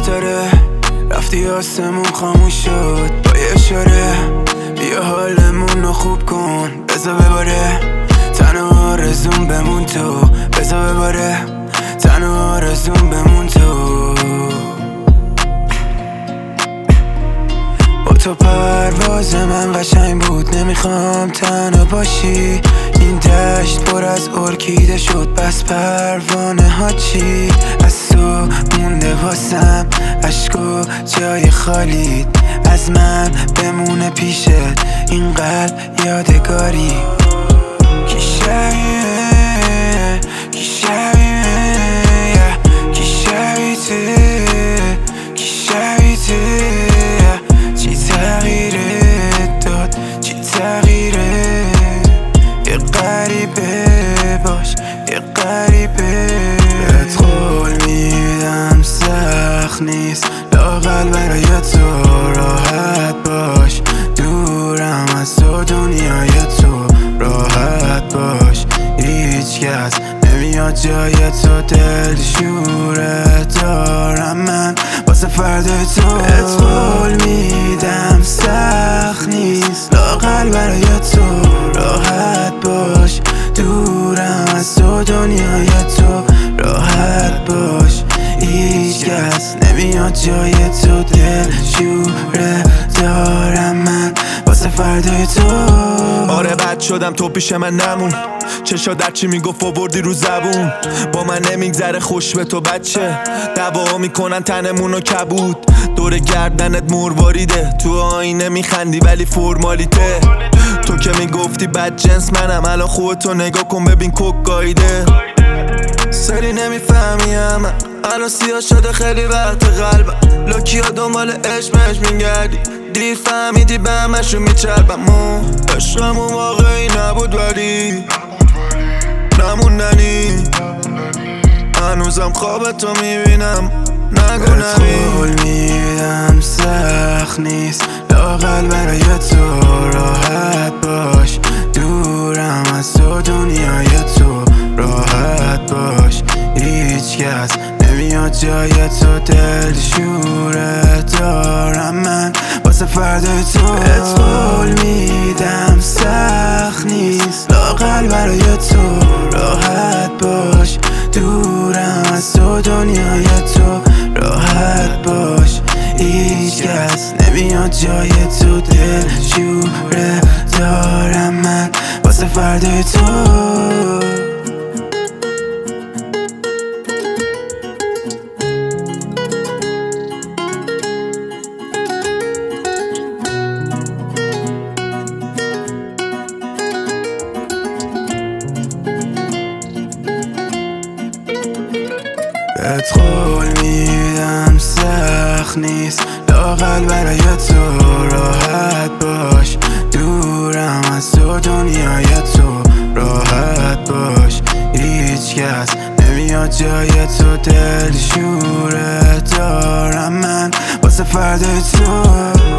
ستاره رفتی آسمون خاموش شد با یه اشاره. بیا حالمون رو خوب کن بذار بباره، تنها آرزوم بمون تو، بذار بباره، تنها آرزوم بمون تو. با تو پرواز من قشنگ بود، نمیخوام تنها باشی. این دشت پر از ارکیده شد، بس پروانه ها چی؟ از تو مونده واسم عشق و جای خالیت، از من بمونه پیشت این قلب یادگاری. کی شبیه، کی شبیه، کی شبیه، کی شبیه. چی تغییرت داد، چی تغییره؟ یه غریبه باش، یه غریبه. بهت قول میدم سخت نیست لااقل برای تو، راحت باش دورم از تو، دنیای تو راحت باش. هیچ کس نمیاد جای تو، دل شوره دارم من واسه فردای تو. بهت قول میدم سخت نیست لااقل برای تو، راحت باش دورم از تو، دنیای تو راحت باش. هیچ کس نمیاد جای تو، دل شوره دارم من واسه فردای تو. آره بد شدم تو پیش من نمون، چشا در چی میگفت آوردی رو زبون. با من نمیگذره خوش به تو بچه، دعوا میکنن تنمونو کبود. دور گردنت مرواریده، تو آینه میخندی ولی فرمالیته. تو که میگفتی بد جنس منم، الان خودتو نگاه کن ببین کوک گاییده. سری نمیفهمیم الان سیاه شده خیلی وقت قلبم، لوکیا دنبال عشقش میگردی، دیر فهمیدی به همشو میچربم. عشقمون واقعی نبود ولی نموندنی، هنوزم خواب تو میبینم نگو نمی. قول میدم سخت نیست لااقل برای تو، راحت باش دورم از تو، دنیای تو راحت باش. هیچ کس نمیاد جای تو، دل شوره دارم من واسه فردای تو. بهت قول میدم سخت نیست لااقل برای تو، راحت باش دورم از تو، دنیای تو راحت باش. هیچ کس نمیاد جای تو، دل شوره دارم من واسه فردای تو. بهت قول میدم سخت نیست لااقل برای تو، راحت باش دورم از تو، دنیای تو راحت باش. هیچ کس نمیاد جای تو، دل شوره دارم من واسه فردای تو.